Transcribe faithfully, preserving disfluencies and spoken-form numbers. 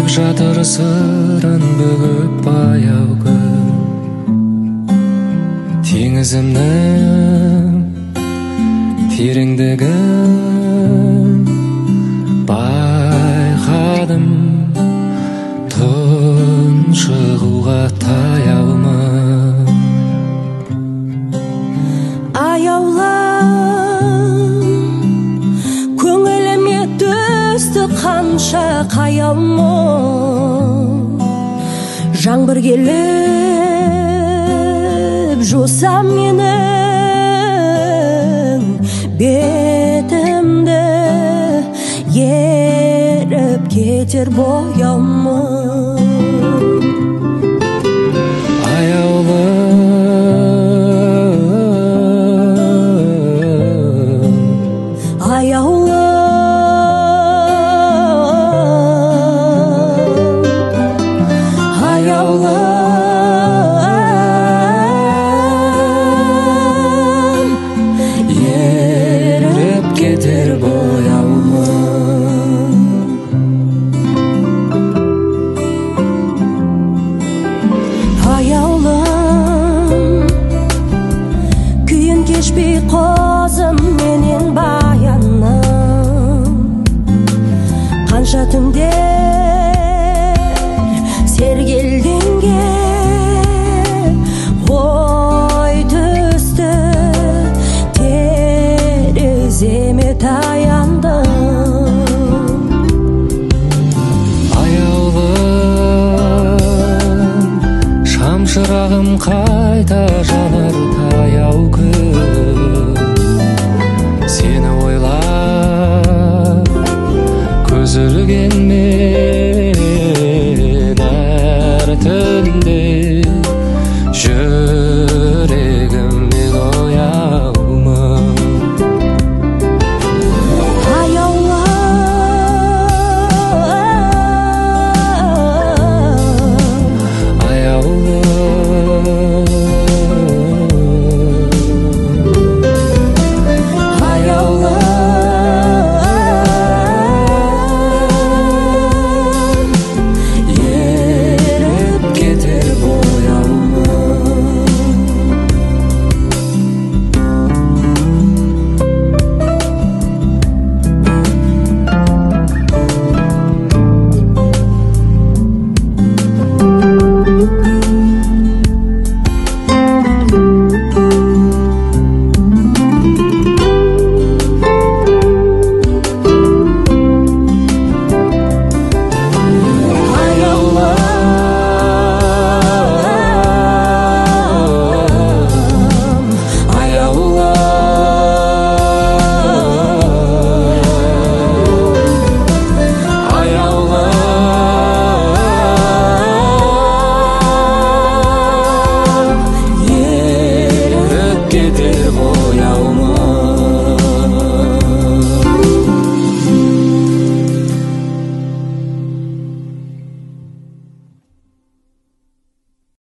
жатыр сырын бөгіп баяу күн теңізімнің тереңдігін байқадым тұншығуға таяумын аяулым көңіліме түсті қанша қаяумын жаңбыр келіп жуса менің бетімді еріп кетер бояумын аяулым аяулым еріп кетер бояумын аяулым күйін кешпей қозым менен баяным қанша түндер сергелденген ой түсті тереземе таяндым аяулым шамшырағым қайта жанар таяу күн сені ойлап көз ілген